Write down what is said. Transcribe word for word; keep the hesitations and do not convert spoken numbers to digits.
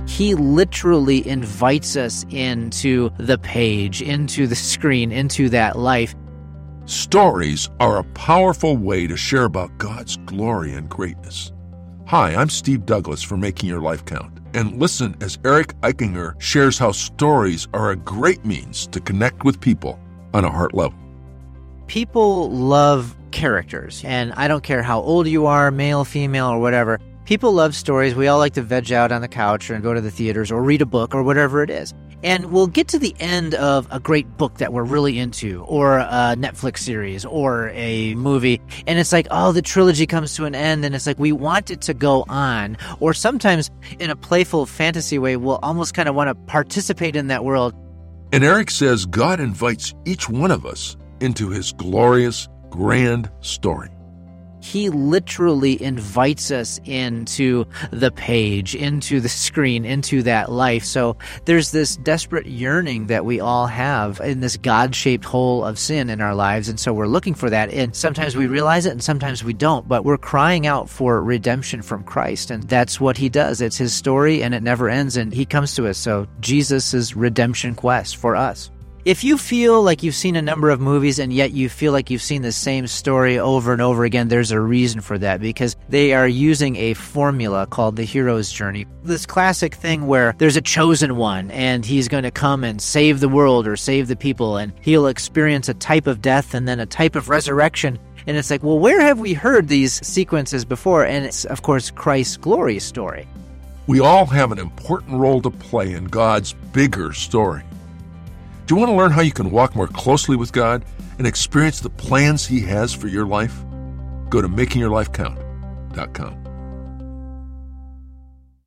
He literally invites us into the page, into the screen, into that life. Stories are a powerful way to share about God's glory and greatness. Hi, I'm Steve Douglas for Making Your Life Count, and listen as Eric Eichinger shares how stories are a great means to connect with people on a heart level. People love characters, and I don't care how old you are, male, female, or whatever. People love stories. We all like to veg out on the couch and go to the theaters or read a book or whatever it is. And we'll get to the end of a great book that we're really into, or a Netflix series, or a movie, and it's like, oh, the trilogy comes to an end, and it's like we want it to go on. Or sometimes, in a playful fantasy way, we'll almost kind of want to participate in that world. And Eric says God invites each one of us into his glorious, grand story. He literally invites us into the page, into the screen, into that life. So there's this desperate yearning that we all have in this God-shaped hole of sin in our lives. And so we're looking for that. And sometimes we realize it and sometimes we don't. But we're crying out for redemption from Christ. And that's what he does. It's his story and it never ends. And he comes to us. So Jesus' redemption quest for us. If you feel like you've seen a number of movies and yet you feel like you've seen the same story over and over again, there's a reason for that, because they are using a formula called the hero's journey. This classic thing where there's a chosen one and he's going to come and save the world or save the people, and he'll experience a type of death and then a type of resurrection. And it's like, well, where have we heard these sequences before? And it's, of course, Christ's glory story. We all have an important role to play in God's bigger story. Do you want to learn how you can walk more closely with God and experience the plans he has for your life? Go to making your life count dot com.